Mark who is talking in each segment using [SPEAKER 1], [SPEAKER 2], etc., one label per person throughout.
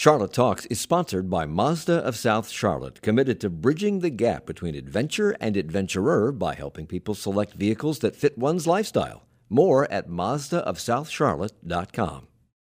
[SPEAKER 1] Charlotte Talks is sponsored by Mazda of South Charlotte, committed to bridging the gap between adventure and adventurer by helping people select vehicles that fit one's lifestyle. More at MazdaofSouthCharlotte.com.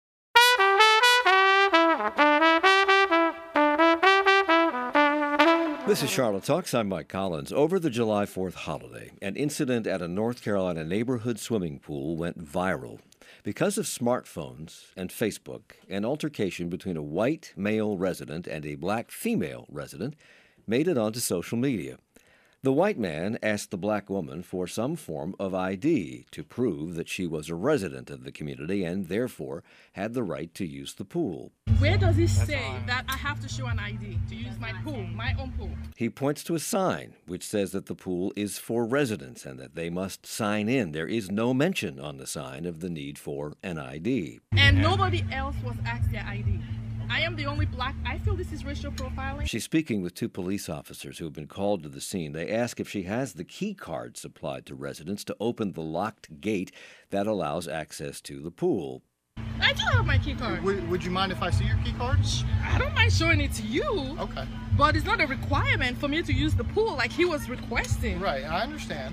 [SPEAKER 1] This is Charlotte Talks. I'm Mike Collins. Over the July 4th holiday, an incident at a North Carolina neighborhood swimming pool went viral. Because of smartphones and Facebook, an altercation between a white male resident and a black female resident made it onto social media. The white man asked the black woman for some form of ID to prove that she was a resident of the community and therefore had the right to use the pool.
[SPEAKER 2] Where does it say that I have to show an ID to use my pool, my own pool?
[SPEAKER 1] He points to a sign which says that the pool is for residents and that they must sign in. There is no mention on the sign of the need for an ID.
[SPEAKER 2] And nobody else was asked their ID. I am the only black. I feel this is racial profiling.
[SPEAKER 1] She's speaking with two police officers who have been called to the scene. They ask if she has the key card supplied to residents to open the locked gate that allows access to the pool.
[SPEAKER 2] I do have my key card.
[SPEAKER 3] Would you mind if I see your key card?
[SPEAKER 2] I don't mind showing it to you.
[SPEAKER 3] Okay.
[SPEAKER 2] But it's not a requirement for me to use the pool like he was requesting.
[SPEAKER 3] Right, I understand.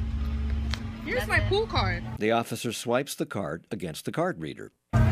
[SPEAKER 2] Here's my pool card.
[SPEAKER 1] The officer swipes the card against the card reader.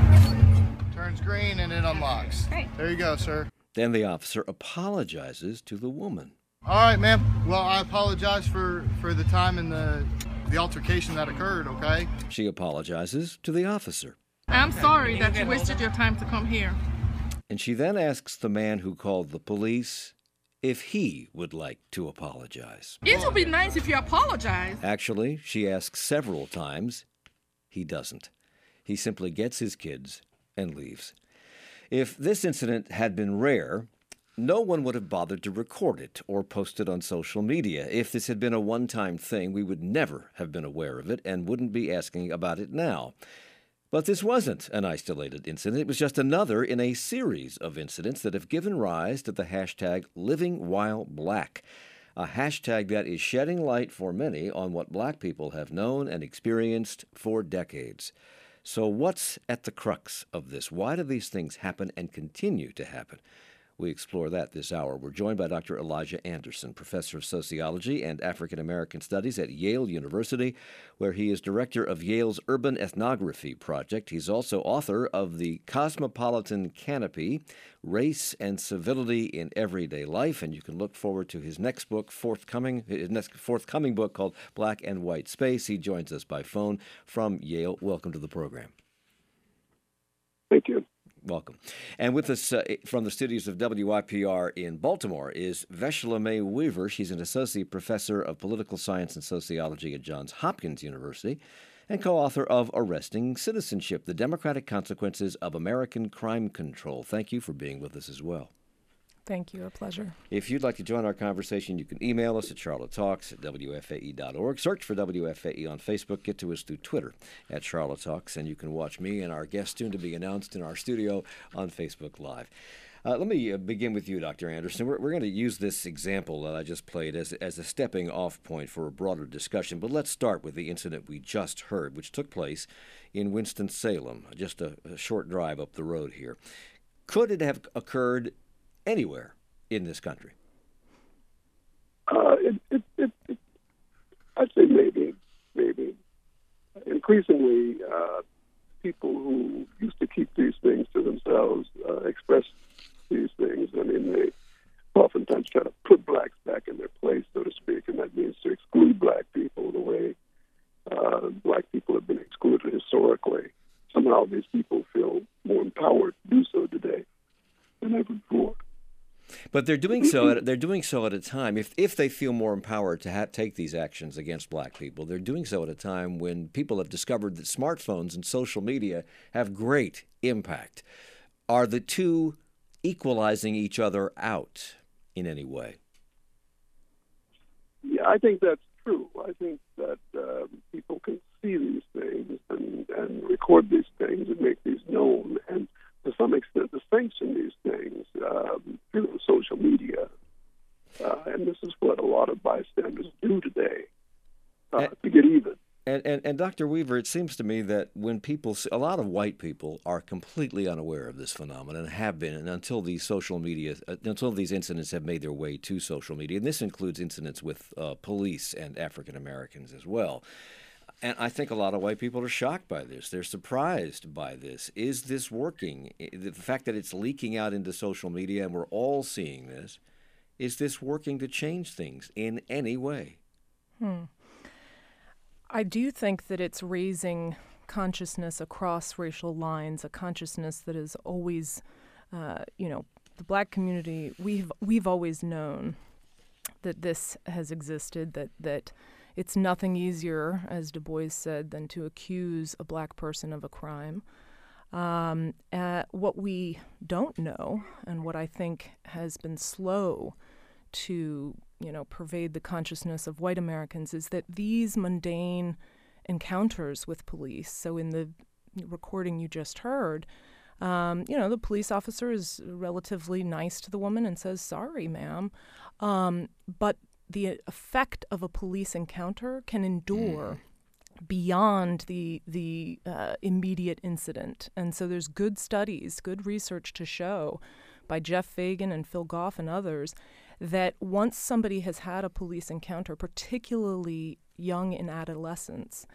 [SPEAKER 3] Turns green and it unlocks.
[SPEAKER 2] Great.
[SPEAKER 3] There you go, sir.
[SPEAKER 1] Then the officer apologizes to the woman.
[SPEAKER 3] All right, ma'am. Well, I apologize for the time and the altercation that occurred, okay?
[SPEAKER 1] She apologizes to the officer.
[SPEAKER 2] I'm sorry that you wasted your time to come here.
[SPEAKER 1] And she then asks the man who called the police if he would like to apologize.
[SPEAKER 2] It would be nice if you apologize.
[SPEAKER 1] Actually, she asks several times. He doesn't. He simply gets his kids and leaves. If this incident had been rare, no one would have bothered to record it or post it on social media. If this had been a one-time thing, we would never have been aware of it and wouldn't be asking about it now. But this wasn't an isolated incident. It was just another in a series of incidents that have given rise to the hashtag #LivingWhileBlack, a hashtag that is shedding light for many on what black people have known and experienced for decades. So what's at the crux of this? Why do these things happen and continue to happen? We explore that this hour. We're joined by Dr. Elijah Anderson, professor of sociology and African American studies at Yale University, where he is director of Yale's Urban Ethnography Project. He's also author of The Cosmopolitan Canopy, Race and Civility in Everyday Life, and you can look forward to his next book, his next forthcoming book called Black and White Space. He joins us by phone from Yale. Welcome to the program.
[SPEAKER 4] Thank you.
[SPEAKER 1] Welcome. And with us from the studios of WYPR in Baltimore is Veshla May Weaver. She's an associate professor of political science and sociology at Johns Hopkins University and co-author of Arresting Citizenship, The Democratic Consequences of American Crime Control. Thank you for being with us as well.
[SPEAKER 5] Thank you. A pleasure.
[SPEAKER 1] If you'd like to join our conversation, you can email us at charlottetalks@wfae.org. Search for WFAE on Facebook. Get to us through Twitter at Charlotte Talks. And you can watch me and our guest soon to be announced in our studio on Facebook Live. Let me begin with you, Dr. Anderson. We're going to use this example that I just played as a stepping off point for a broader discussion. But let's start with the incident we just heard, which took place in Winston-Salem, just a short drive up the road here. Could it have occurred anywhere in this country?
[SPEAKER 4] I'd say maybe. Increasingly, people who used to keep these things to themselves express these things. I mean, they oftentimes try to put blacks back in their place, so to speak, and that means to exclude black people the way black people have been excluded historically. Somehow these people feel more empowered to do so today than ever before.
[SPEAKER 1] But they're doing so at a time, if they feel more empowered to take these actions against black people, they're doing so at a time when people have discovered that smartphones and social media have great impact. Are the two equalizing each other out in any way?
[SPEAKER 4] Yeah, I think that's true. I think that people can see these things and record these things and make these known, and to some extent sanction these things through social media. And this is what a lot of bystanders do today to get even.
[SPEAKER 1] And Dr. Weaver, it seems to me that when people, a lot of white people are completely unaware of this phenomenon and have been, and until these until these incidents have made their way to social media, and this includes incidents with police and African Americans as well. And I think a lot of white people are shocked by this. They're surprised by this. Is this working? The fact that it's leaking out into social media and we're all seeing this, is this working to change things in any way?
[SPEAKER 5] I do think that it's raising consciousness across racial lines, a consciousness that is always, the Black community, we've always known that this has existed, that it's nothing easier, as Du Bois said, than to accuse a Black person of a crime. What we don't know, and what I think has been slow to pervade the consciousness of white Americans, is that these mundane encounters with police, so in the recording you just heard, the police officer is relatively nice to the woman and says, "Sorry, ma'am," but the effect of a police encounter can endure beyond the immediate incident. And so there's good studies, good research to show by Jeff Fagan and Phil Goff and others that once somebody has had a police encounter, particularly young in adolescence,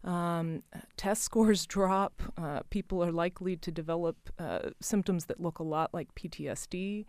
[SPEAKER 5] test scores drop. People are likely to develop symptoms that look a lot like PTSD,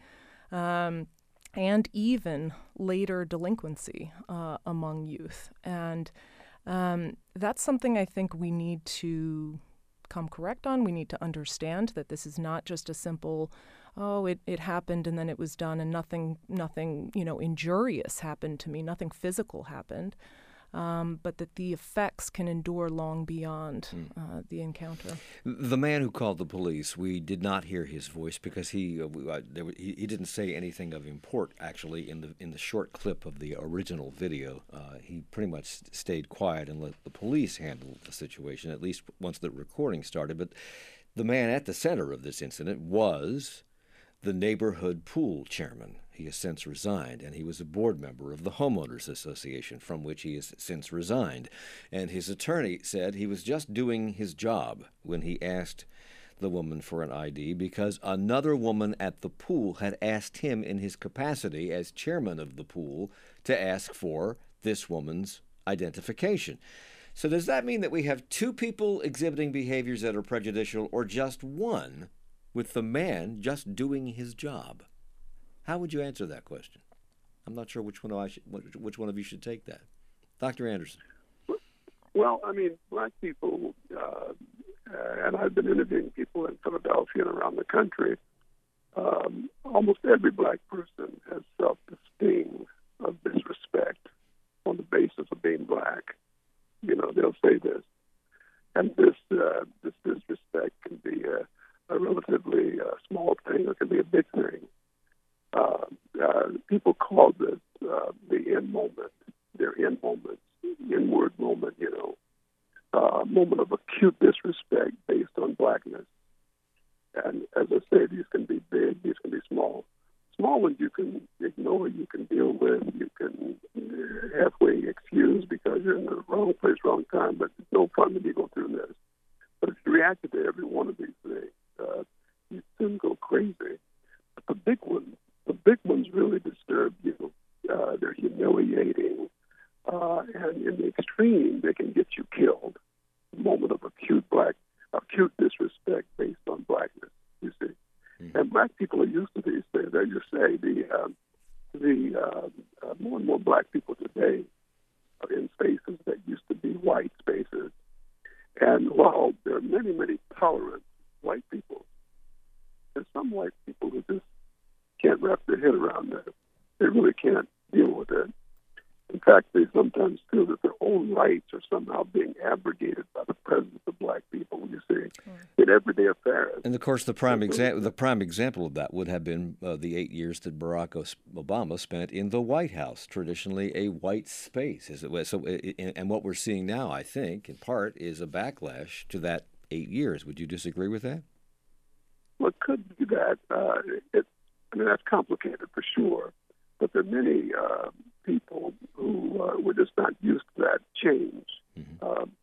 [SPEAKER 5] and even later delinquency among youth. And that's something I think we need to come correct on. We need to understand that this is not just a simple, it happened and then it was done and nothing injurious happened to me, nothing physical happened, but that the effects can endure long beyond the encounter.
[SPEAKER 1] The man who called the police, we did not hear his voice because he didn't say anything of import. Actually, in the short clip of the original video, he pretty much stayed quiet and let the police handle the situation, at least once the recording started. But the man at the center of this incident was the neighborhood pool chairman. He has since resigned, and he was a board member of the Homeowners Association, from which he has since resigned. And his attorney said he was just doing his job when he asked the woman for an ID because another woman at the pool had asked him in his capacity as chairman of the pool to ask for this woman's identification. So does that mean that we have two people exhibiting behaviors that are prejudicial, or just one with the man just doing his job? How would you answer that question? I'm not sure which one of you should take that. Dr. Anderson.
[SPEAKER 4] Well, I mean, Black people, and I've been interviewing people in Philadelphia and around the country, almost every Black person has felt the sting of disrespect on the basis of being Black. They'll say this. And this disrespect can be a relatively small thing, or it can be a big thing. People call this the end moment, their end moment, inward moment, moment of acute disrespect based on Blackness. And as I say, these can be big, these can be small. Small ones you can ignore, you can deal with, you can halfway excuse because you're in the wrong place, wrong time, but it's no fun when you go through this. But if you reacted to every one of these things, you soon go crazy. But the big ones really disturb you. They're humiliating, and in the extreme, they can get you killed. A moment of acute disrespect based on Blackness, you see. Mm-hmm. And Black people are used to these things. As you say, the more and more Black people today are in spaces that used to be white spaces. And while there are many, many tolerant white people, there's some white people who just can't wrap their head around that. They really can't deal with it. In fact, they sometimes feel that their own rights are somehow being abrogated by the presence of Black people, you see, in everyday affairs.
[SPEAKER 1] And, of course, the prime example of that would have been the 8 years that Barack Obama spent in the White House, traditionally a white space. And what we're seeing now, I think, in part, is a backlash to that 8 years. Would you disagree with that?
[SPEAKER 4] Well, it could be that. That's complicated for sure. But there are many people who were just not used to that change. Mm-hmm.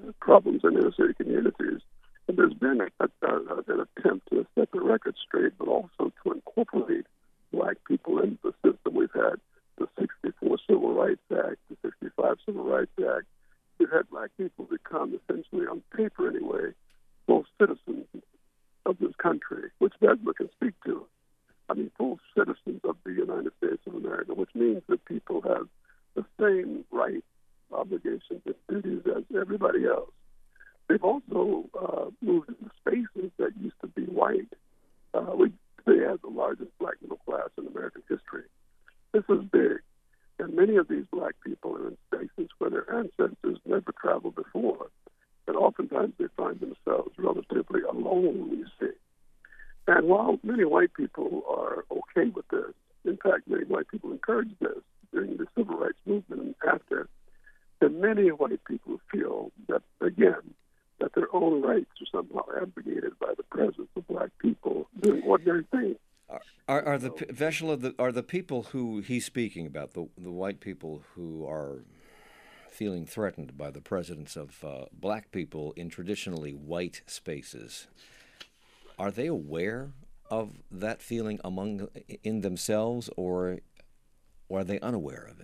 [SPEAKER 4] problems in inner city communities. And there's been an attempt to set the record straight, but also to incorporate black people into the system. We've had the 64 Civil Rights Act, the 65 Civil Rights Act. We've had black people become essentially, on paper anyway, full citizens of this country, which Besma can speak to. I mean, full citizens of the United States of America, which means that people have the same rights, obligations, and duties as everybody else. They've also moved into spaces that used to be white. We today have the largest black middle class in American history. This is big. And many of these black people are in spaces where their ancestors never traveled before. And oftentimes they find themselves relatively alone, you see. And while many white people are okay with this, in fact, many white people encourage this during the civil rights movement and after, and many white people feel that, again, that their own rights are somehow abrogated by the presence of black people doing ordinary things.
[SPEAKER 1] Are the Veshla, are the people who he's speaking about, the white people who are feeling threatened by the presence of black people in traditionally white spaces, are they aware of that feeling in themselves, or are they unaware of it?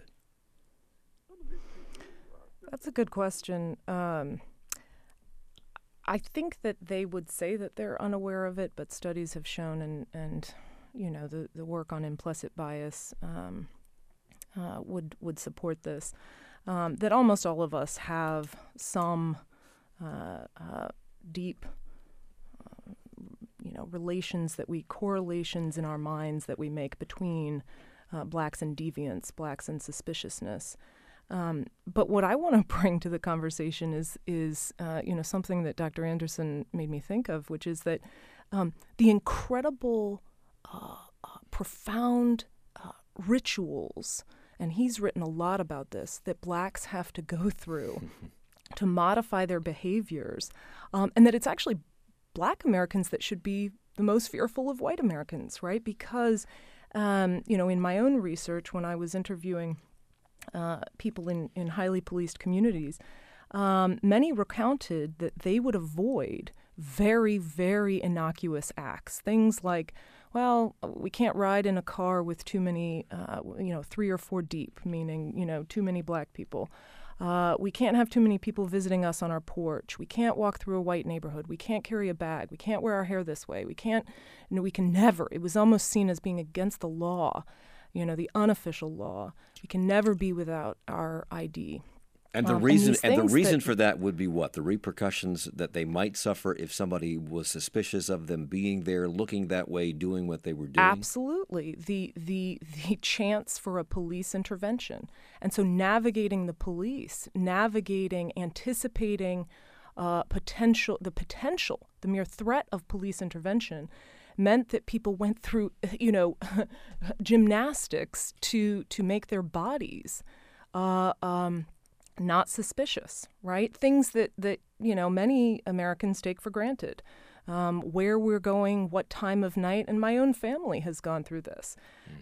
[SPEAKER 5] That's a good question. I think that they would say that they're unaware of it, but studies have shown, and you know, the work on implicit bias would support this, that almost all of us have some deep correlations in our minds that we make between blacks and deviance, blacks and suspiciousness. But what I want to bring to the conversation is something that Dr. Anderson made me think of, which is that the incredible, profound rituals, and he's written a lot about this, that blacks have to go through to modify their behaviors, and that it's actually black Americans that should be the most fearful of white Americans, right? Because, in my own research, when I was interviewing people in highly policed communities, many recounted that they would avoid very, very innocuous acts. Things like, well, we can't ride in a car with too many, 3 or 4 deep, meaning, too many black people. We can't have too many people visiting us on our porch. We can't walk through a white neighborhood. We can't carry a bag. We can't wear our hair this way. We can never. It was almost seen as being against the law, the unofficial law. We can never be without our ID.
[SPEAKER 1] And the reason for that would be what? The repercussions that they might suffer if somebody was suspicious of them being there, looking that way, doing what they were doing?
[SPEAKER 5] Absolutely. The chance for a police intervention. And so navigating the police, anticipating the mere threat of police intervention meant that people went through, gymnastics to make their bodies not suspicious, right? Things that many Americans take for granted. Where we're going, what time of night, and my own family has gone through this.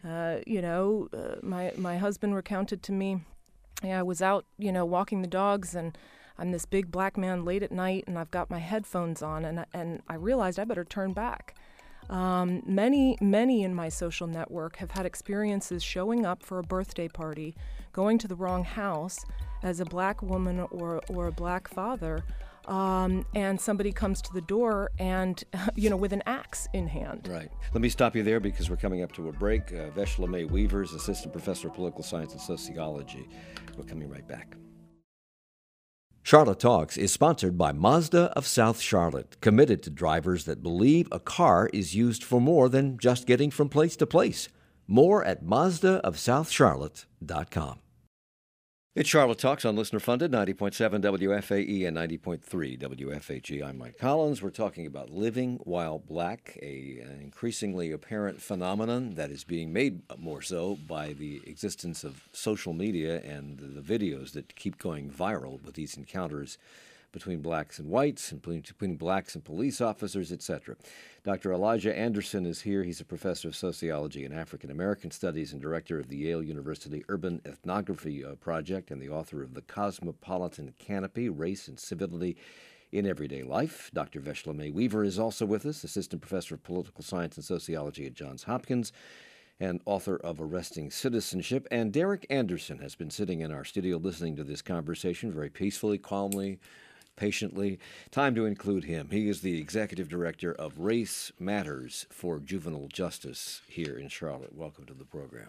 [SPEAKER 5] My husband recounted to me, I was out, walking the dogs, and I'm this big black man late at night, and I've got my headphones on, and I realized I better turn back. Many in my social network have had experiences showing up for a birthday party, going to the wrong house as a black woman or a black father, and somebody comes to the door and, with an axe in hand.
[SPEAKER 1] Right. Let me stop you there because we're coming up to a break. Veshla May Weavers, Assistant Professor of Political Science and Sociology. We're coming right back. Charlotte Talks is sponsored by Mazda of South Charlotte, committed to drivers that believe a car is used for more than just getting from place to place. More at MazdaofSouthCharlotte.com. It's Charlotte Talks on listener-funded 90.7 WFAE and 90.3 WFHE. I'm Mike Collins. We're talking about living while black, an increasingly apparent phenomenon that is being made more so by the existence of social media and the videos that keep going viral with these encounters between blacks and whites, and between blacks and police officers, etc. Dr. Elijah Anderson is here. He's a professor of sociology and African American studies and director of the Yale University Urban Ethnography Project and the author of The Cosmopolitan Canopy, Race and Civility in Everyday Life. Dr. Veshla May Weaver is also with us, assistant professor of political science and sociology at Johns Hopkins and author of Arresting Citizenship. And Derek Anderson has been sitting in our studio listening to this conversation very peacefully, calmly, patiently. Time to include him. He is the executive director of Race Matters for Juvenile Justice here in Charlotte. Welcome to the program.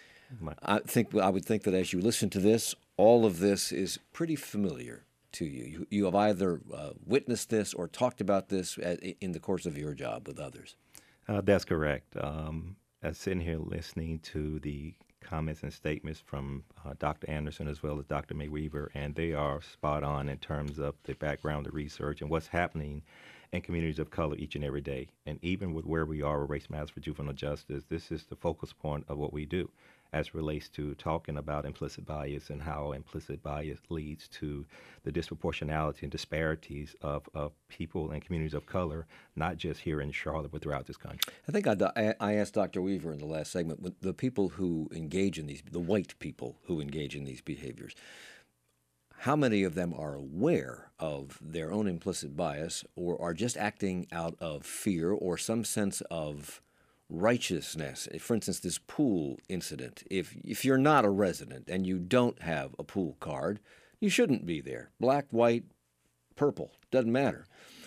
[SPEAKER 1] I would think that as you listen to this, all of this is pretty familiar to you. You have either witnessed this or talked about this in the course of your job with others.
[SPEAKER 6] That's correct. I'm sitting here listening to the comments and statements from Dr. Anderson as well as Dr. May Weaver, and they are spot on in terms of the background, the research, and what's happening in communities of color each and every day. And even with where we are with Race Matters for Juvenile Justice, this is the focus point of what we do as it relates to talking about implicit bias and how implicit bias leads to the disproportionality and disparities of people and communities of color, not just here in Charlotte, but throughout this country.
[SPEAKER 1] I think I asked Dr. Weaver in the last segment, the people who engage in these, the white people who engage in these behaviors, how many of them are aware of their own implicit bias or are just acting out of fear or some sense of righteousness? For instance, this pool incident. If you're not a resident and you don't have a pool card, you shouldn't be there. Black, white, purple, doesn't matter.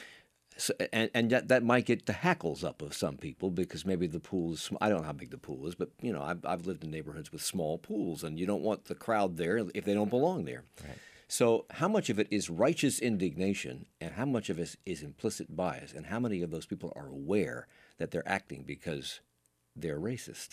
[SPEAKER 1] So, and yet that might get the hackles up of some people because maybe the pool is I don't know how big the pool is, but you know I've lived in neighborhoods with small pools, and you don't want the crowd there if they don't belong there.
[SPEAKER 6] Right.
[SPEAKER 1] So how much of it is righteous indignation and how much of it is implicit bias, and how many of those people are aware that they're acting because they're racist?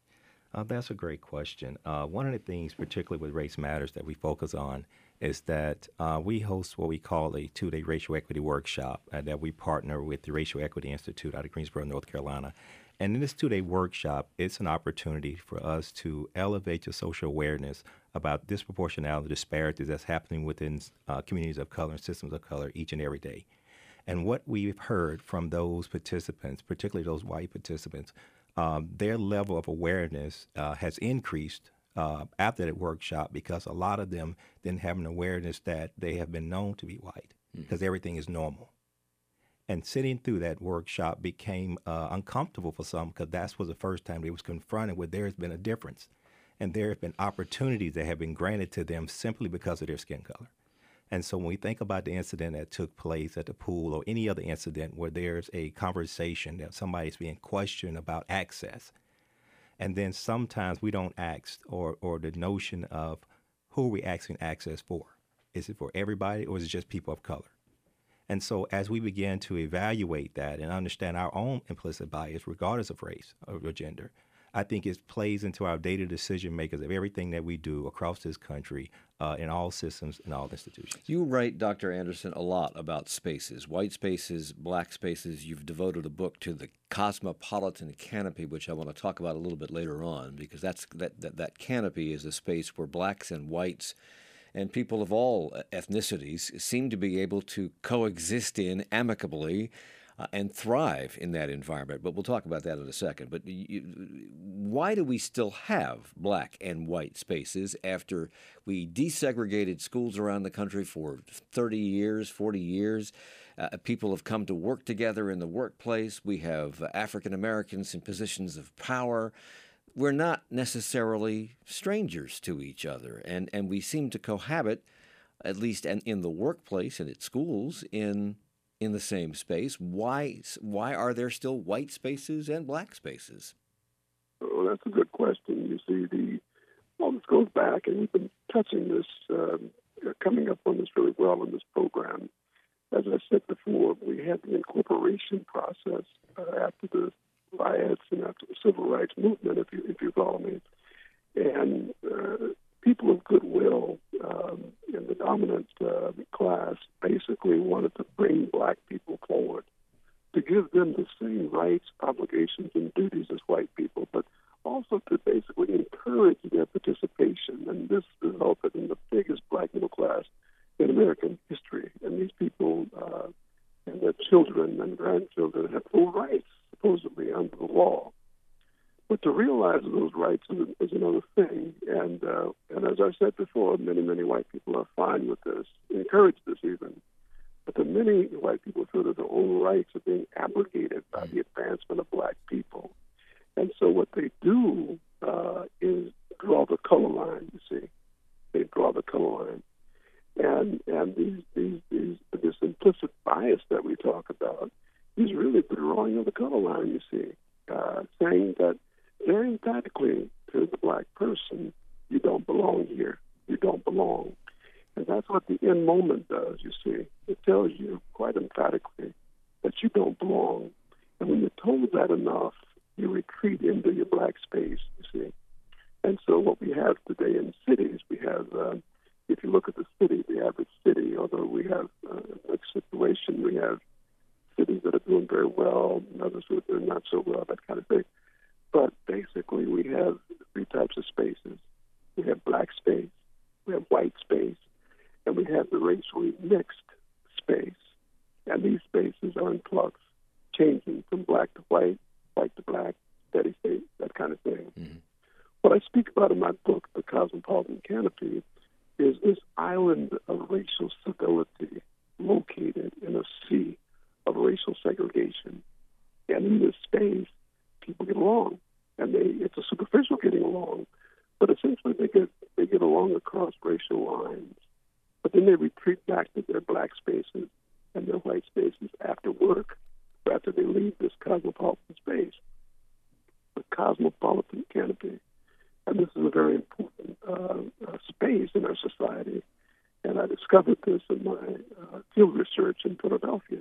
[SPEAKER 6] That's a great question. One of the things, particularly with Race Matters, that we focus on is that we host what we call a two-day racial equity workshop that we partner with the Racial Equity Institute out of Greensboro, North Carolina. And in this two-day workshop, it's an opportunity for us to elevate your social awareness about disproportionality, disparities that's happening within communities of color and systems of color each and every day. And what we've heard from those participants, particularly those white participants, their level of awareness has increased after that workshop because a lot of them didn't have an awareness that they have been known to be white because everything is normal. And sitting through that workshop became uncomfortable for some because that was the first time they was confronted with there has been a difference. And there have been opportunities that have been granted to them simply because of their skin color. And so when we think about the incident that took place at the pool or any other incident where there's a conversation that somebody's being questioned about access, and then sometimes we don't ask or the notion of who are we asking access for? Is it for everybody or is it just people of color? And so as we begin to evaluate that and understand our own implicit bias, regardless of race or gender, I think it plays into our daily decision makers of everything that we do across this country in all systems and all institutions.
[SPEAKER 1] You write, Dr. Anderson, a lot about spaces, white spaces, black spaces. You've devoted a book to the Cosmopolitan Canopy, which I want to talk about a little bit later on, because that canopy is a space where blacks and whites and people of all ethnicities seem to be able to coexist in amicably and thrive in that environment. But we'll talk about that in a second. But why do we still have black and white spaces after we desegregated schools around the country for 30 years, 40 years? People have come to work together in the workplace. We have African Americans in positions of power. We're not necessarily strangers to each other, and we seem to cohabit, at least in the workplace and at schools, in the same space. Why are there still white spaces and black spaces?
[SPEAKER 4] Oh, that's a good question. You see, this goes back, and we've been touching this, coming up on this really well in this program. As I said before, we had the incorporation process after the riots and after the civil rights movement, if you follow me, and people of goodwill in the dominant class basically wanted to bring black people forward to give them the same rights, obligations, and duties as white people, but also to basically encourage their participation. And this resulted in the biggest black middle class in American history. And these people and their children and grandchildren have full rights, supposedly, under the law. But to realize those rights is another thing. And as I said before, many white people are fine with this, encourage this even. But the many white people feel that their own rights are being abrogated by the advancement of black people. And so what they do is draw the color line, you see. They draw the color line. And this implicit bias that we talk about is really the drawing of the color line, you see, saying that very emphatically to the black person, you don't belong here. You don't belong. And that's what the in moment does, you see. It tells you quite emphatically that you don't belong. And when you're told that enough, you retreat into your black space, you see. And so what we have today in cities, we have, if you look at the city, the average city, although we have a situation, we have cities that are doing very well, and others who are doing not so well, that kind of thing. But basically, we have three types of spaces. We have black space, we have white space, and we have the racially mixed space. And these spaces are in flux, changing from black to white to black, steady state, that kind of thing. Mm-hmm. What I speak about in my book, The Cosmopolitan Canopy, is this island of racial civility located in a sea of racial segregation. And in this space, people get along. And it's a superficial getting along, but essentially they get along across racial lines. But then they retreat back to their black spaces and their white spaces after work, or after they leave this cosmopolitan space, the cosmopolitan canopy. And this is a very important space in our society. And I discovered this in my field research in Philadelphia.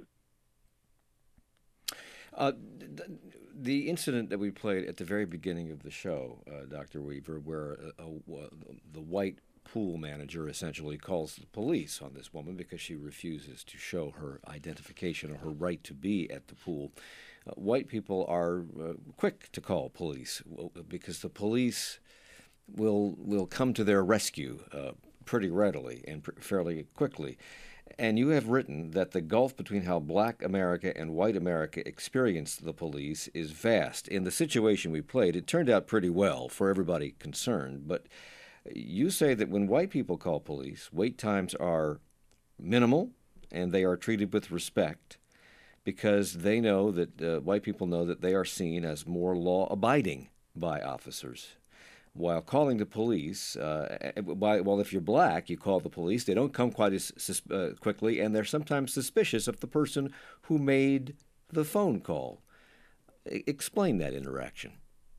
[SPEAKER 1] The incident that we played at the very beginning of the show, Dr. Weaver, where the white pool manager essentially calls the police on this woman because she refuses to show her identification or her right to be at the pool. White people are quick to call police because the police will come to their rescue pretty readily and fairly quickly. And you have written that the gulf between how black America and white America experience the police is vast. In the situation we played, it turned out pretty well for everybody concerned. But you say that when white people call police, wait times are minimal and they are treated with respect because they know that white people know that they are seen as more law-abiding by officers. While calling the police, if you're black, you call the police. They don't come quite as quickly, and they're sometimes suspicious of the person who made the phone call. Explain that interaction.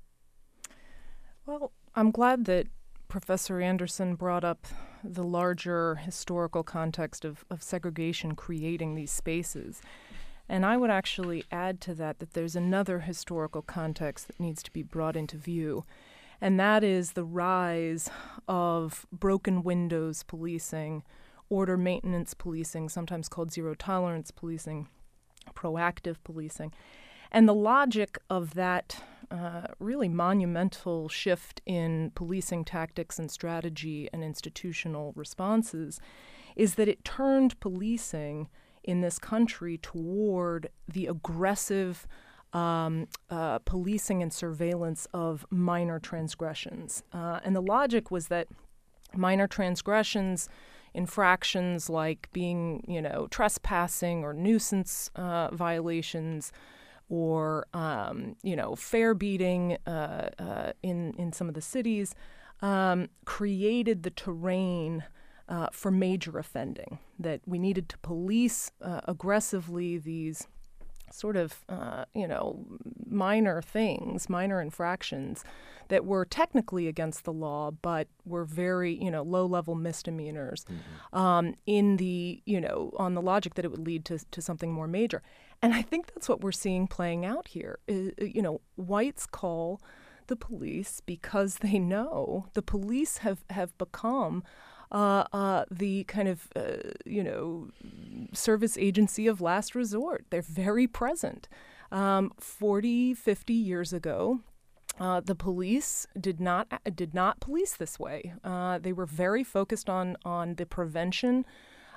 [SPEAKER 5] Well, I'm glad that Professor Anderson brought up the larger historical context of segregation creating these spaces. And I would actually add to that there's another historical context that needs to be brought into view. And that is the rise of broken windows policing, order maintenance policing, sometimes called zero tolerance policing, proactive policing. And the logic of that really monumental shift in policing tactics and strategy and institutional responses is that it turned policing in this country toward the aggressive policing and surveillance of minor transgressions. And the logic was that minor transgressions, infractions like being, trespassing or nuisance violations or, fare beating in some of the cities, created the terrain for major offending, that we needed to police aggressively these sort of, minor things, minor infractions that were technically against the law, but were very, low-level misdemeanors in the, on the logic that it would lead to something more major. And I think that's what we're seeing playing out here. Whites call the police because they know the police have become the kind of, service agency of last resort. They're very present. 40, 50 years ago, the police did not police this way. They were very focused on the prevention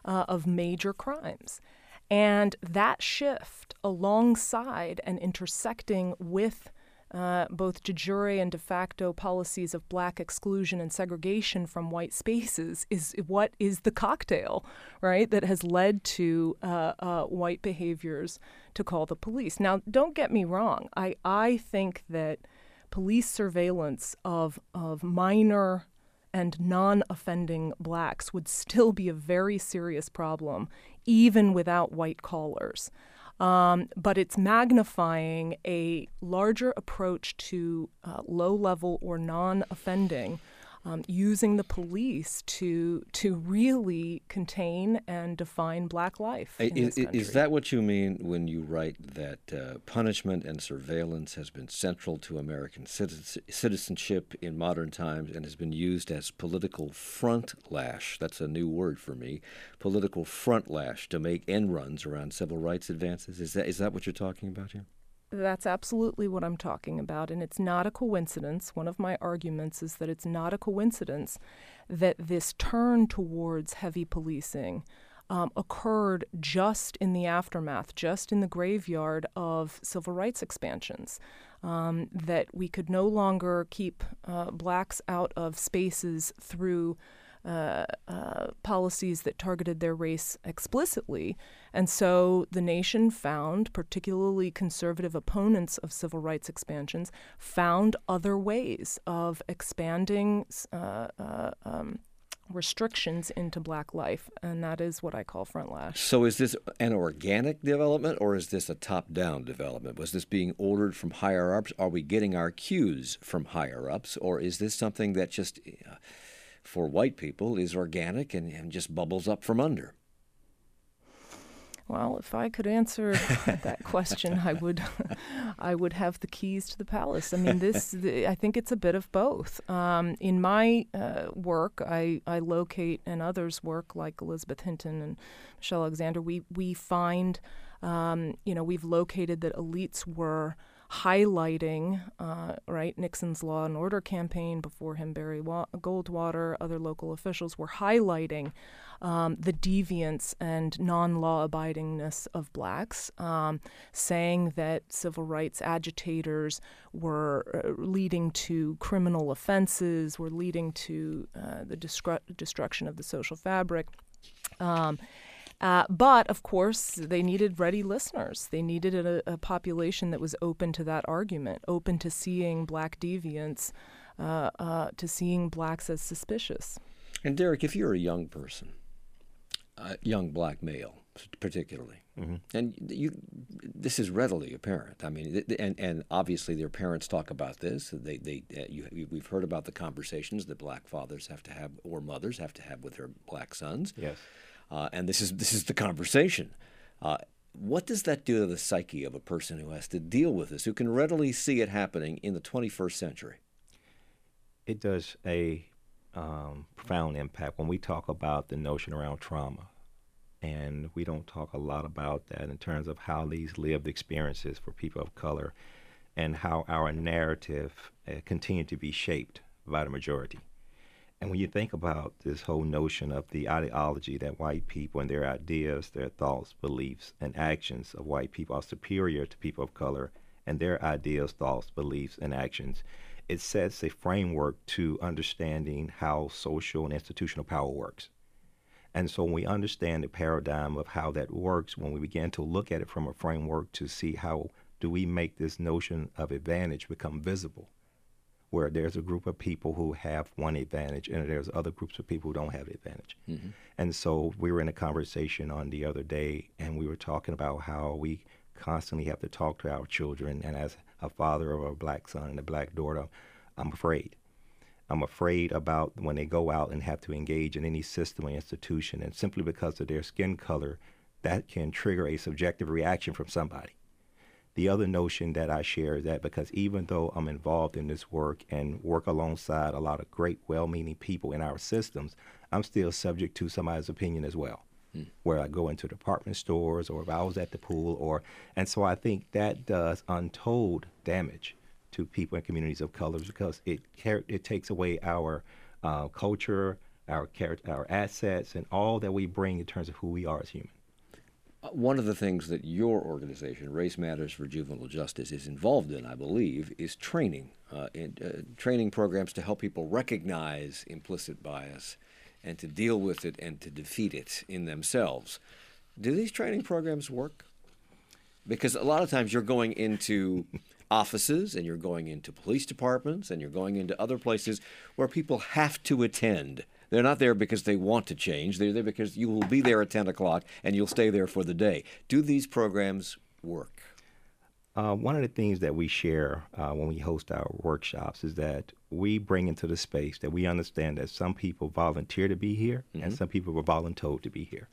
[SPEAKER 5] of major crimes. And that shift, alongside and intersecting with both de jure and de facto policies of black exclusion and segregation from white spaces, is what is the cocktail, right, that has led to white behaviors to call the police. Now, don't get me wrong. I think that police surveillance of minor and non-offending blacks would still be a very serious problem, even without white collars. But it's magnifying a larger approach to low-level or non-offending, using the police to really contain and define black life in this country.
[SPEAKER 1] Is that what you mean when you write that punishment and surveillance has been central to American citizenship in modern times and has been used as political front lash? That's a new word for me. Political front lash to make end runs around civil rights advances. Is that what you're talking about here?
[SPEAKER 5] That's absolutely what I'm talking about, and it's not a coincidence. One of my arguments is that it's not a coincidence that this turn towards heavy policing occurred just in the aftermath, just in the graveyard of civil rights expansions, that we could no longer keep blacks out of spaces through policies that targeted their race explicitly. And so the nation found, particularly conservative opponents of civil rights expansions, found other ways of expanding restrictions into black life, and that is what I call front lash.
[SPEAKER 1] So is this an organic development, or is this a top-down development? Was this being ordered from higher-ups? Are we getting our cues from higher-ups, or is this something that just... for white people, is organic and just bubbles up from under?
[SPEAKER 5] Well, if I could answer that question, I would have the keys to the palace. I mean, I think it's a bit of both. In my work, I locate, and others' work, like Elizabeth Hinton and Michelle Alexander, we find, we've located that elites were highlighting, Nixon's Law and Order campaign, before him Barry Goldwater, other local officials were highlighting the deviance and non-law-abidingness of blacks, saying that civil rights agitators were leading to criminal offenses, were leading to the destruction of the social fabric. But, of course, they needed ready listeners. They needed a population that was open to that argument, open to seeing black deviance, to seeing blacks as suspicious.
[SPEAKER 1] And, Derek, if you're a young person, a young black male particularly, and this is readily apparent. I mean, and obviously their parents talk about this. We've heard about the conversations that black fathers have to have, or mothers have to have, with their black sons.
[SPEAKER 6] Yes.
[SPEAKER 1] And this is the conversation. What does that do to the psyche of a person who has to deal with this, who can readily see it happening in the 21st century?
[SPEAKER 6] It does a profound impact when we talk about the notion around trauma. And we don't talk a lot about that in terms of how these lived experiences for people of color and how our narrative continue to be shaped by the majority. And when you think about this whole notion of the ideology that white people and their ideas, their thoughts, beliefs, and actions of white people are superior to people of color, and their ideas, thoughts, beliefs, and actions, it sets a framework to understanding how social and institutional power works. And so when we understand the paradigm of how that works, when we begin to look at it from a framework to see how do we make this notion of advantage become visible, where there's a group of people who have one advantage and there's other groups of people who don't have advantage. Mm-hmm. And so we were in a conversation on the other day, and we were talking about how we constantly have to talk to our children. And as a father of a black son and a black daughter, I'm afraid. I'm afraid about when they go out and have to engage in any system or institution, and simply because of their skin color, that can trigger a subjective reaction from somebody. The other notion that I share is that because even though I'm involved in this work and work alongside a lot of great, well-meaning people in our systems, I'm still subject to somebody's opinion as well, where I go into department stores or if I was at the pool, and so I think that does untold damage to people in communities of colors because it takes away our culture, our character, our assets, and all that we bring in terms of who we are as humans.
[SPEAKER 1] One of the things that your organization, Race Matters for Juvenile Justice, is involved in, I believe, is training, training programs to help people recognize implicit bias and to deal with it and to defeat it in themselves. Do these training programs work? Because a lot of times you're going into offices and you're going into police departments and you're going into other places where people have to attend. They're not there because they want to change. They're there because you will be there at 10 o'clock and you'll stay there for the day. Do these programs work?
[SPEAKER 6] One of the things that we share when we host our workshops is that we bring into the space that we understand that some people volunteer to be here and some people were voluntold to be here.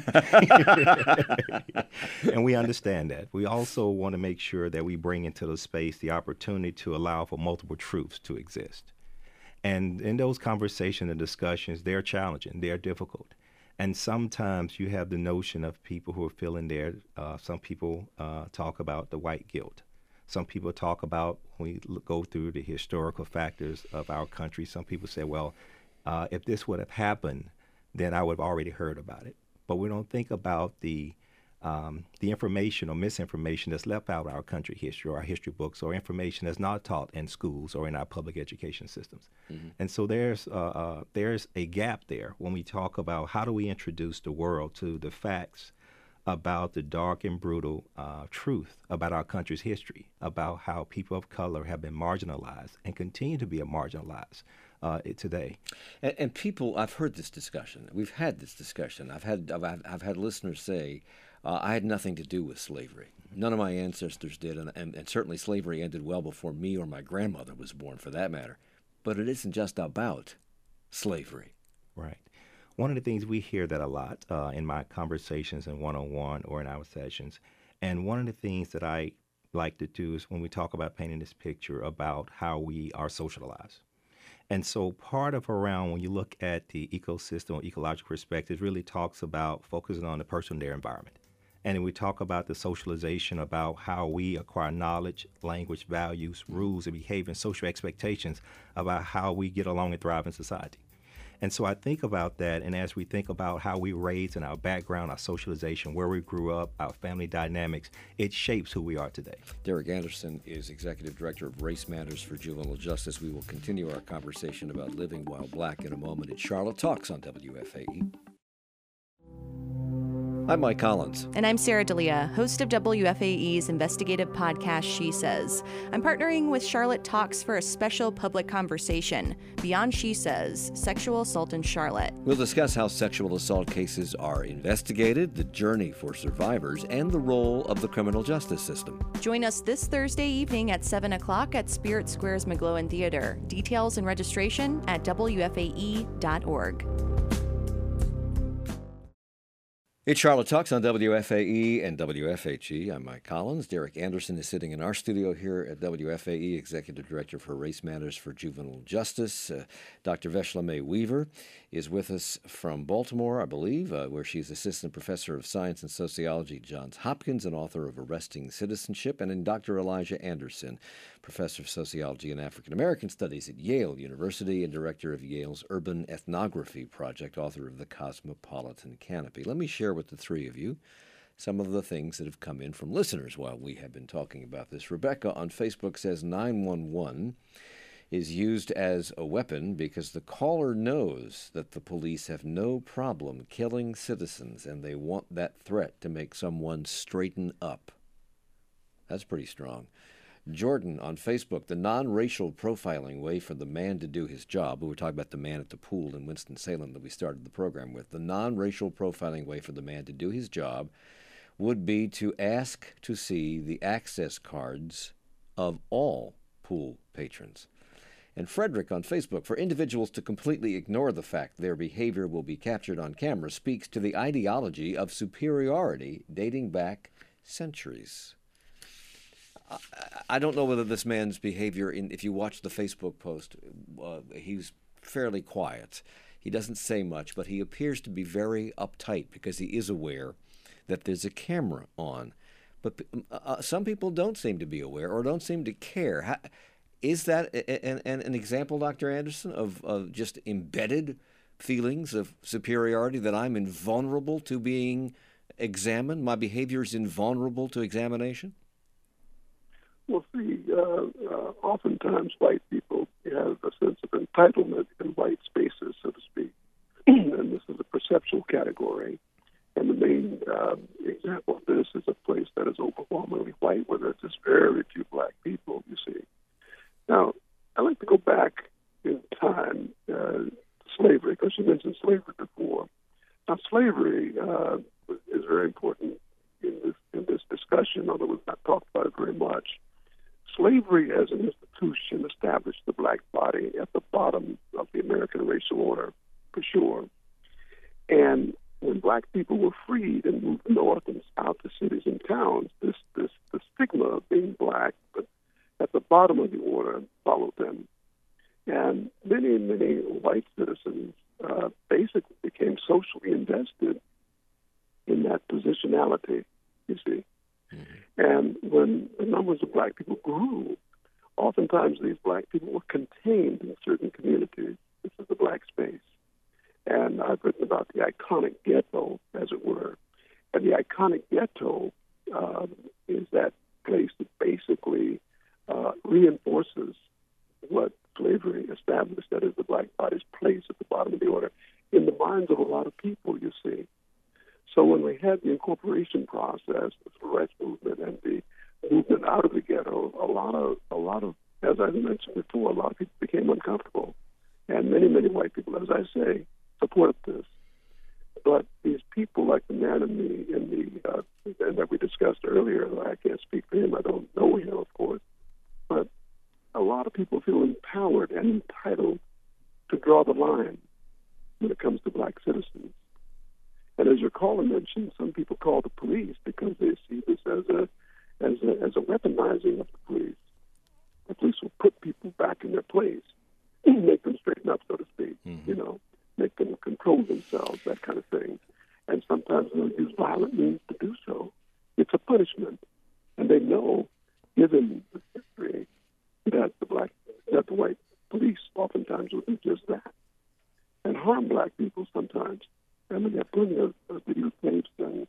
[SPEAKER 6] And we understand that. We also want to make sure that we bring into the space the opportunity to allow for multiple truths to exist. And in those conversations and discussions, they're challenging, they're difficult. And sometimes you have the notion of people who are feeling there. Some people talk about the white guilt. Some people talk about, when we go through the historical factors of our country, some people say, well, if this would have happened, then I would have already heard about it. But we don't think about the information or misinformation that's left out of our country history or our history books, or information that's not taught in schools or in our public education systems. And so there's a gap there when we talk about how do we introduce the world to the facts about the dark and brutal truth about our country's history, about how people of color have been marginalized and continue to be marginalized today.
[SPEAKER 1] And people, I've heard this discussion. We've had this discussion. I've had listeners say, I had nothing to do with slavery. None of my ancestors did, and certainly slavery ended well before me or my grandmother was born, for that matter. But it isn't just about slavery.
[SPEAKER 6] Right. One of the things we hear that a lot in my conversations in one-on-one or in our sessions, and one of the things that I like to do is when we talk about painting this picture about how we are socialized. And so part of around when you look at the ecosystem or ecological perspective really talks about focusing on the person and their environment. And then we talk about the socialization, about how we acquire knowledge, language, values, rules, and behavior, and social expectations about how we get along and thrive in society. And so I think about that, and as we think about how we raised and our background, our socialization, where we grew up, our family dynamics, it shapes who we are today.
[SPEAKER 1] Derek Anderson is Executive Director of Race Matters for Juvenile Justice. We will continue our conversation about living while black in a moment. It's Charlotte Talks on WFAE. I'm Mike Collins.
[SPEAKER 7] And I'm Sarah D'Elia, host of WFAE's investigative podcast, She Says. I'm partnering with Charlotte Talks for a special public conversation, Beyond She Says, Sexual Assault in Charlotte.
[SPEAKER 1] We'll discuss how sexual assault cases are investigated, the journey for survivors, and the role of the criminal justice system.
[SPEAKER 7] Join us this Thursday evening at 7 o'clock at Spirit Square's McGlowan Theater. Details and registration at WFAE.org.
[SPEAKER 1] It's Charlotte Talks on WFAE and WFHE. I'm Mike Collins. Derek Anderson is sitting in our studio here at WFAE, Executive Director for Race Matters for Juvenile Justice. Dr. Veshla May Weaver is with us from Baltimore, I believe, where she's Assistant Professor of Science and Sociology at Johns Hopkins and author of Arresting Citizenship, and in Dr. Elijah Anderson, Professor of Sociology and African American Studies at Yale University and Director of Yale's Urban Ethnography Project, author of The Cosmopolitan Canopy. Let me share with the three of you some of the things that have come in from listeners while we have been talking about this. Rebecca on Facebook says 911 is used as a weapon because the caller knows that the police have no problem killing citizens and they want that threat to make someone straighten up. That's pretty strong. Jordan on Facebook, the non-racial profiling way for the man to do his job, we were talking about the man at the pool in Winston-Salem that we started the program with, the non-racial profiling way for the man to do his job would be to ask to see the access cards of all pool patrons. And Frederick on Facebook, for individuals to completely ignore the fact their behavior will be captured on camera speaks to the ideology of superiority dating back centuries. I don't know whether this man's behavior, if you watch the Facebook post, he's fairly quiet. He doesn't say much, but he appears to be very uptight because he is aware that there's a camera on. But some people don't seem to be aware or don't seem to care. Is that an example, Dr. Anderson, of just embedded feelings of superiority, that I'm invulnerable to being examined? My behavior is invulnerable to examination?
[SPEAKER 4] Well, see, oftentimes white people have a sense of entitlement in white spaces, so to speak. And this is a perceptual category. And the main example of this is a place that is overwhelmingly white, where there's just very few black people, you see. Now, I like to go back in time to slavery, because you mentioned slavery before. Now, slavery is very important in this discussion, although we've not talked about it very much. Slavery as an institution established the black body at the bottom of the American racial order, for sure. And when black people were freed and moved north and south to cities and towns, the stigma of being black, but at the bottom of the order, followed them. And many white citizens basically became socially invested in that positionality, you see. And when the numbers of black people grew, oftentimes these black people were contained in certain communities. This is the black space. And I've written about the iconic ghetto, as it were. And the iconic ghetto is that place that basically reinforces what slavery established, that is the black body's place at the bottom of the order in the minds of a lot of people, you see. So when we had the incorporation process, the civil rights movement, and the movement out of the ghetto, a lot of, as I mentioned before, a lot of people became uncomfortable, and many white people, as I say, supported this. But these people, like the man and that we discussed earlier, I can't speak for him, I don't know him, of course, but a lot of people feel empowered and entitled to draw the line when it comes to black citizens. And as your caller mentioned, some people call the police because they see this as a weaponizing of the police. The police will put people back in their place, make them straighten up, so to speak, make them control themselves, that kind of thing. And sometimes they'll use violent means to do so. It's a punishment. And they know, given the history, that the white police oftentimes will do just that and harm black people sometimes. I mean, there are plenty of videotapes and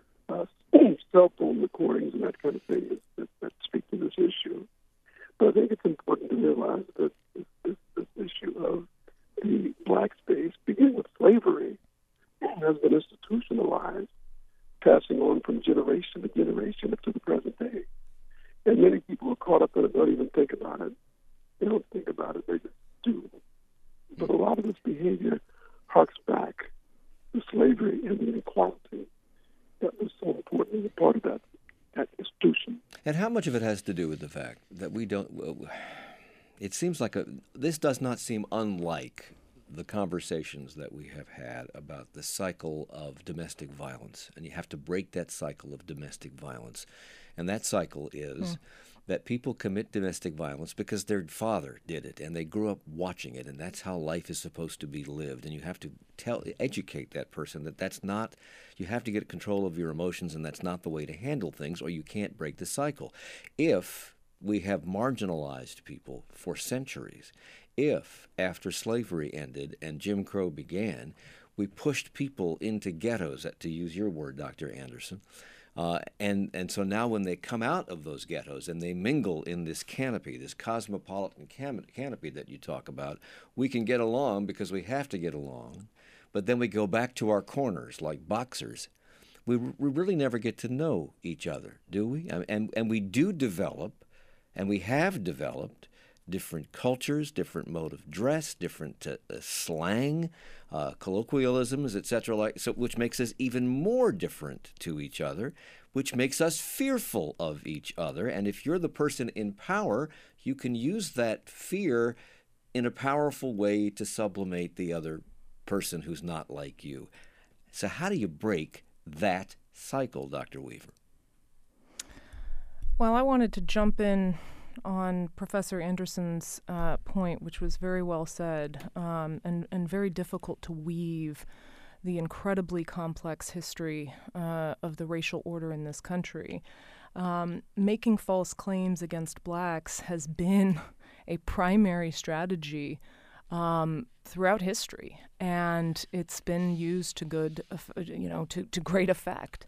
[SPEAKER 4] cell phone recordings and that kind of thing that speak to this issue. But I think it's important to realize that this issue of the black space, beginning with slavery, has been institutionalized, passing on from generation to generation up to the present day. And many people are caught up in it, don't even think about it. They don't think about it, they just do. But a lot of this behavior harks back to slavery and the inequality that was so important as a part of that institution.
[SPEAKER 1] And how much of it has to do with the fact that we don't... It seems like this does not seem unlike the conversations that we have had about the cycle of domestic violence. And you have to break that cycle of domestic violence. And that cycle is that people commit domestic violence because their father did it and they grew up watching it, and that's how life is supposed to be lived. And you have to educate that person that that's not, you have to get control of your emotions, and that's not the way to handle things, or you can't break the cycle. If we have marginalized people for centuries, if after slavery ended and Jim Crow began, we pushed people into ghettos, to use your word, Dr. Anderson, and so now when they come out of those ghettos and they mingle in this canopy, this cosmopolitan canopy that you talk about, we can get along because we have to get along. But then we go back to our corners like boxers. We really never get to know each other, do we? And we do develop, and we have developed, different cultures, different mode of dress, different slang, colloquialisms, etc., which makes us even more different to each other, which makes us fearful of each other. And if you're the person in power, you can use that fear in a powerful way to sublimate the other person who's not like you. So how do you break that cycle, Dr. Weaver?
[SPEAKER 5] Well, I wanted to jump in on Professor Anderson's point, which was very well said, and very difficult to weave the incredibly complex history of the racial order in this country. Making false claims against blacks has been a primary strategy throughout history, and it's been used to to great effect.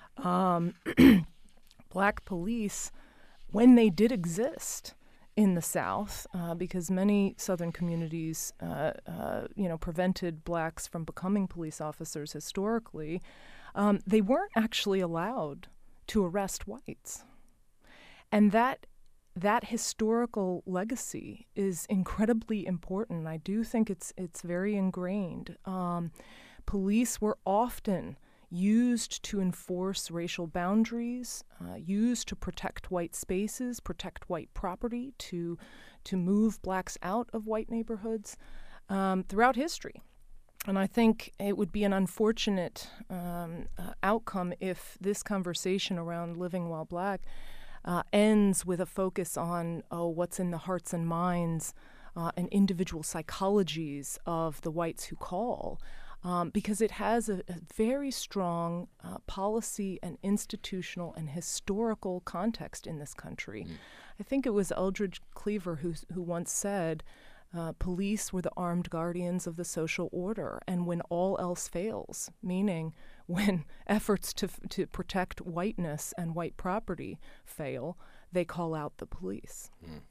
[SPEAKER 5] Black police, when they did exist in the South, because many Southern communities, prevented blacks from becoming police officers historically, they weren't actually allowed to arrest whites. And that historical legacy is incredibly important. I do think it's very ingrained. Police were often used to enforce racial boundaries, used to protect white spaces, protect white property, to move blacks out of white neighborhoods throughout history. And I think it would be an unfortunate outcome if this conversation around living while black ends with a focus on what's in the hearts and minds and individual psychologies of the whites who call. Because it has a very strong policy and institutional and historical context in this country. I think it was Eldridge Cleaver who once said, police were the armed guardians of the social order, and when all else fails, meaning when efforts to protect whiteness and white property fail, they call out the police.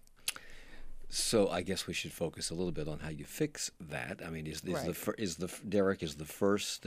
[SPEAKER 1] So I guess we should focus a little bit on how you fix that. I mean, Derek is the first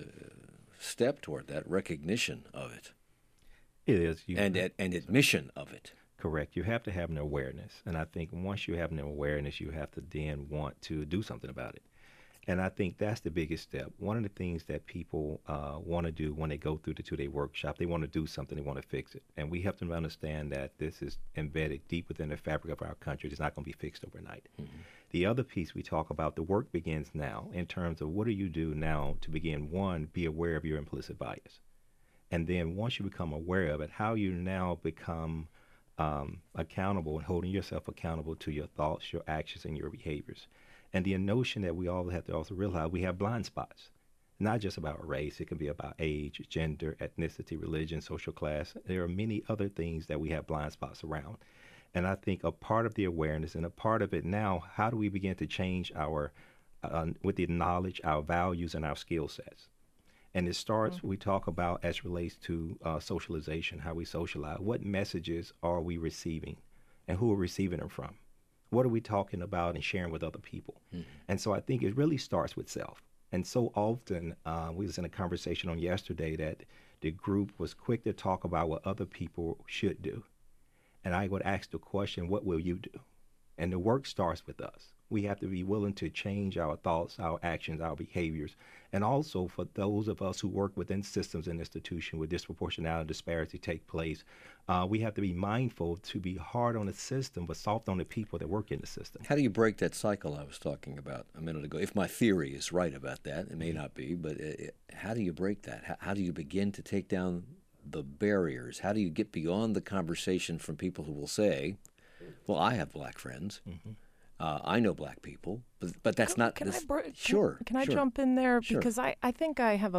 [SPEAKER 1] step toward that recognition of it.
[SPEAKER 6] It is,
[SPEAKER 1] and admission of it.
[SPEAKER 6] Correct. You have to have an awareness, and I think once you have an awareness, you have to then want to do something about it. And I think that's the biggest step. One of the things that people want to do when they go through the two-day workshop, they want to do something, they want to fix it. And we have to understand that this is embedded deep within the fabric of our country. It's not going to be fixed overnight. The other piece we talk about, the work begins now in terms of what do you do now to begin, one, be aware of your implicit bias. And then once you become aware of it, how you now become accountable and holding yourself accountable to your thoughts, your actions, and your behaviors. And the notion that we all have to also realize we have blind spots, not just about race. It can be about age, gender, ethnicity, religion, social class. There are many other things that we have blind spots around. And I think a part of the awareness and a part of it now, how do we begin to change our, with the knowledge, our values, and our skill sets? And it starts, we talk about as relates to socialization, how we socialize. What messages are we receiving and who are receiving them from? What are we talking about and sharing with other people? And so I think it really starts with self. And so often, we was in a conversation on yesterday that the group was quick to talk about what other people should do. And I would ask the question, what will you do? And the work starts with us. We have to be willing to change our thoughts, our actions, our behaviors. And also for those of us who work within systems and institutions where disproportionality and disparity take place, we have to be mindful to be hard on the system but soft on the people that work in the system.
[SPEAKER 1] How do you break that cycle I was talking about a minute ago? If my theory is right about that, it may not be, but how do you break that? How do you begin to take down the barriers? How do you get beyond the conversation from people who will say, well, I have black friends. I know black people, but that's not.
[SPEAKER 5] Can I
[SPEAKER 1] Sure.
[SPEAKER 5] jump in there?
[SPEAKER 1] Sure.
[SPEAKER 5] Because I think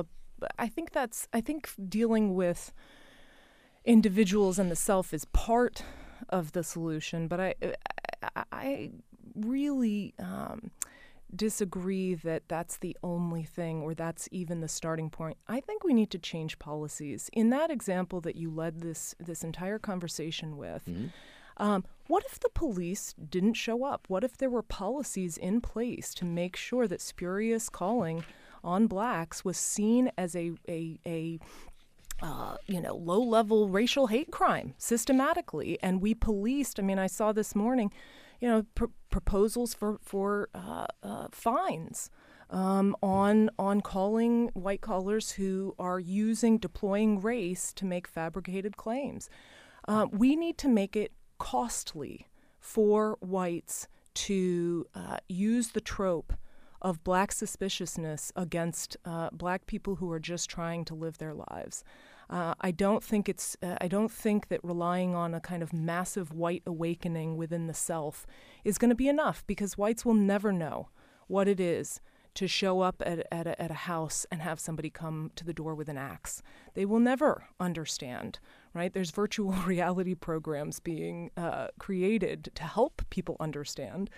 [SPEAKER 5] dealing with individuals and the self is part of the solution, but I really disagree that that's the only thing or that's even the starting point. I think we need to change policies. In that example that you led this entire conversation with, what if the police didn't show up? What if there were policies in place to make sure that spurious calling on blacks was seen as a low-level racial hate crime systematically, and we policed? I mean, I saw this morning, proposals for fines on calling white callers who are deploying race to make fabricated claims. We need to make it costly for whites to use the trope of black suspiciousness against black people who are just trying to live their lives. I don't think that relying on a kind of massive white awakening within the self is going to be enough, because whites will never know what it is to show up at a house and have somebody come to the door with an axe. They will never understand, right? There's virtual reality programs being created to help people understand.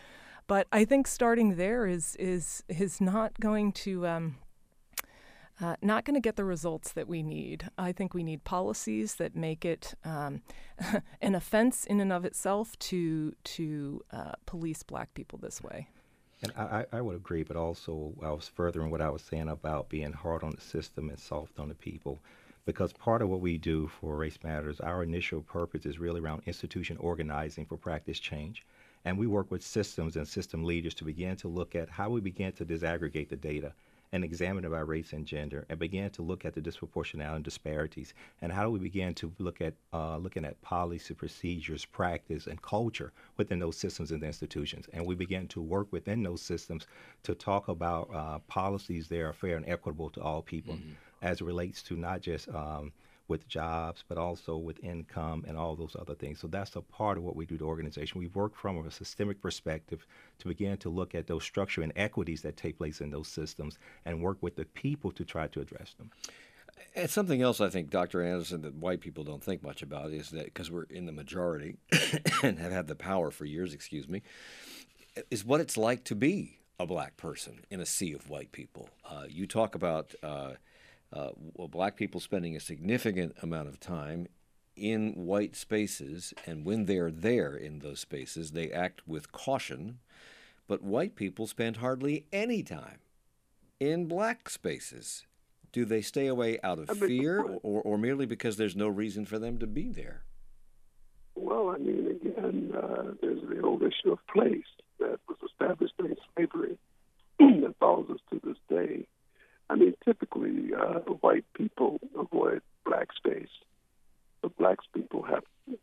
[SPEAKER 5] But I think starting there is not going to not going to get the results that we need. I think we need policies that make it an offense in and of itself to police black people this way.
[SPEAKER 6] And I would agree, but also I was furthering what I was saying about being hard on the system and soft on the people. Because part of what we do for Race Matters, our initial purpose is really around institution organizing for practice change. And we work with systems and system leaders to begin to look at how we begin to disaggregate the data and examine it by race and gender, and begin to look at the disproportionality and disparities, and how do we begin to look at looking at policy, procedures, practice, and culture within those systems and institutions. And we begin to work within those systems to talk about policies that are fair and equitable to all people, as it relates to not just with jobs, but also with income and all those other things. So that's a part of what we do to organization. We work from a systemic perspective to begin to look at those structural inequities that take place in those systems and work with the people to try to address them.
[SPEAKER 1] And something else I think, Dr. Anderson, that white people don't think much about is that because we're in the majority and have had the power for years, is what it's like to be a black person in a sea of white people. You talk about black people spending a significant amount of time in white spaces, and when they're there in those spaces, they act with caution, but white people spend hardly any time in black spaces. Do they stay away out of fear or merely because there's no reason for them to be there?
[SPEAKER 4] Well, I mean, again, there's the old issue of place that was established during slavery that follows us to this day. I mean, typically, white people avoid black space, but black people have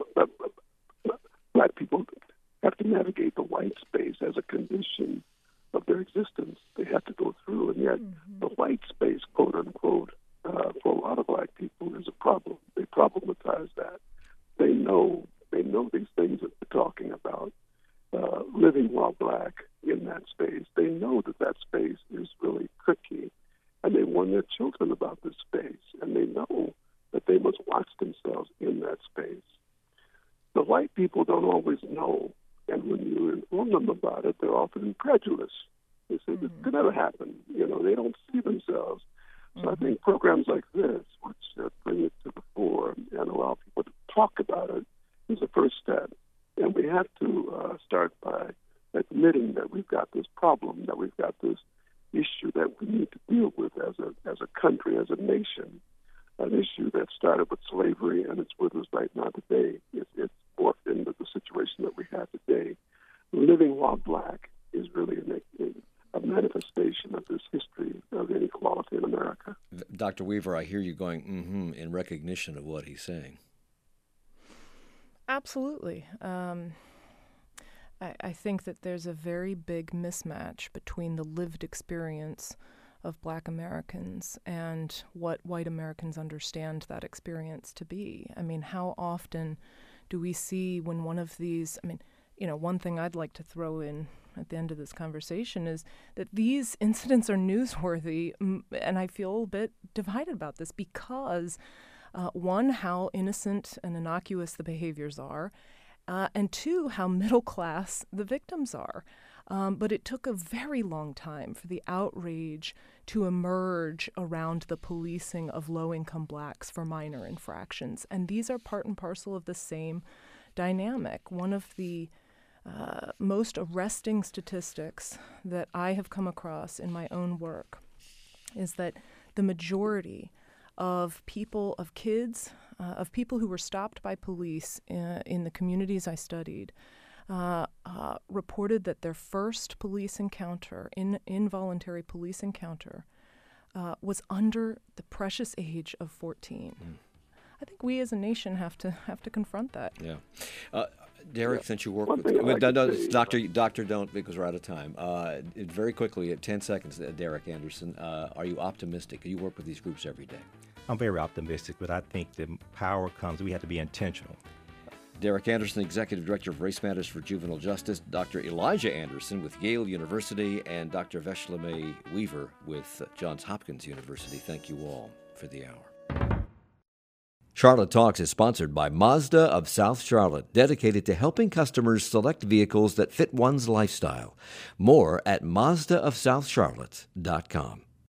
[SPEAKER 4] to navigate the white space as a condition of their existence. They have to go through, and yet the white space, quote unquote, for a lot of black people is a problem. They problematize that. They know these things that we're talking about. Living while black in that space, they know that space is really tricky. And they warn their children about this space, and they know that they must watch themselves in that space. The white people don't always know, and when you inform them about it, they're often incredulous. They say, this could never happen. They don't see themselves. So I think programs like this, which bring it to the fore and allow people to talk about it, is the first step. And we have to start by admitting that we've got this problem, that we've got this issue that we need to deal with as a country, as a nation, an issue that started with slavery and it's with us right now today. It's morphed into the situation that we have today. Living while black is really a manifestation of this history of inequality in America.
[SPEAKER 1] Dr. Weaver, I hear you going, in recognition of what he's saying.
[SPEAKER 5] Absolutely. I think that there's a very big mismatch between the lived experience of black Americans and what white Americans understand that experience to be. I mean, how often do we see when one of these, one thing I'd like to throw in at the end of this conversation is that these incidents are newsworthy, and I feel a little bit divided about this because, one, how innocent and innocuous the behaviors are, and two, how middle class the victims are. But it took a very long time for the outrage to emerge around the policing of low-income blacks for minor infractions. And these are part and parcel of the same dynamic. One of the most arresting statistics that I have come across in my own work is that the majority of kids who were stopped by police in the communities I studied reported that their first police encounter, involuntary police encounter, was under the precious age of 14. I think we as a nation have to confront that.
[SPEAKER 1] Yeah. Derek, since you work with... Doctor, don't, because we're out of time. Very quickly, at 10 seconds, Derek Anderson, are you optimistic? You work with these groups every day.
[SPEAKER 6] I'm very optimistic, but I think the power comes, we have to be intentional.
[SPEAKER 1] Derek Anderson, Executive Director of Race Matters for Juvenile Justice, Dr. Elijah Anderson with Yale University, and Dr. Veshleme Weaver with Johns Hopkins University. Thank you all for the hour. Charlotte Talks is sponsored by Mazda of South Charlotte, dedicated to helping customers select vehicles that fit one's lifestyle. More at mazdaofsouthcharlotte.com.